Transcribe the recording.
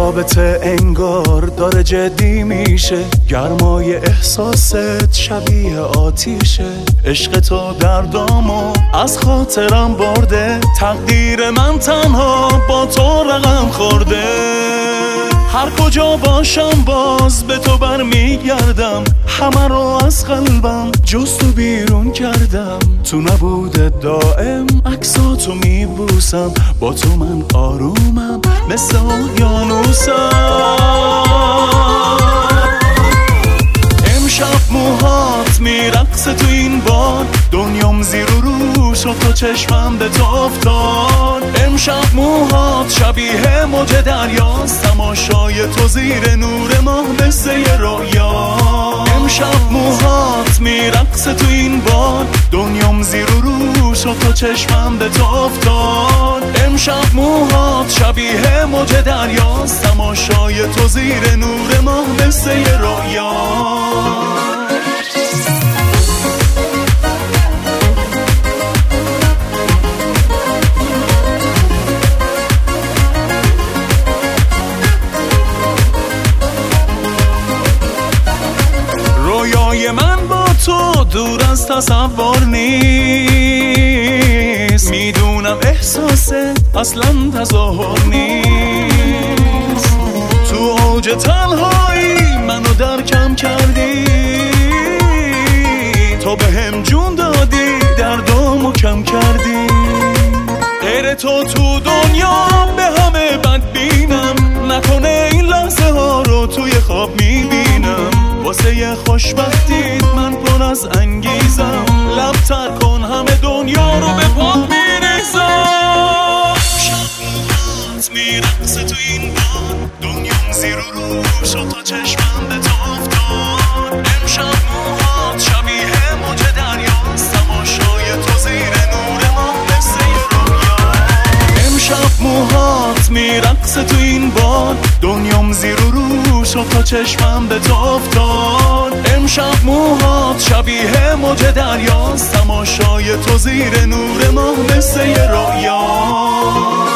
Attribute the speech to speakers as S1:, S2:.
S1: رابطه انگار داره جدی میشه، گرمای احساست شبیه آتیشه. عشق تو دردامو از خاطرم برده، تقدیر من تنها با تو رقم خورده. هر کجا باشم باز به تو برمیگردم، همه رو از قلبم جز تو بیرون کردم. تو نبوده دائم عکساتو میبوسم، با تو من آرومم مثل اقیانوسم. امشب موهات میرقصه تو این باد، دنیام زیر و رو شد تا چشمم به تو افتاد. امشب موهات شبیه موج دریاست، تماشای تو زیر نور ماه مثل یه رویا. امشب موهات میرقصه تو این باد، دنیام زیر و رو شد تا چشمم به تو افتاد. امشب موهات شبیه موج دریاست، تماشای تو زیر نور ماه مثل یه رویا. رویای من با تو دور از تصور نیست، میدونم احساست اصلا تظاهر نیست. تو اوج تنهایی منو درکم کردی، تو به هم جون دادی دردامو کم کردی. غیر تو دنیا به همه بد بینم، نکنه این لحظه ها رو توی خواب میبینم. واسه یه خوشبختیت من پر از انگیزم، لبتر کن همه دنیا رو به پات میریزم. شب موهات میرقصه تو این باد، دنیام زیر و رو شد تا چشمم به تو افتاد. امشب موهات شبیه موج دریاست، تماشای تو زیر نور ماه مثل یه رویا. امشب موهات میرقصه تو این باد، دنیام زیر و رو شد تا چشمم به تو افتاد. امشب موهات شبیه موج دریاست، تماشای تو زیر نور ماه مثل یه رویا.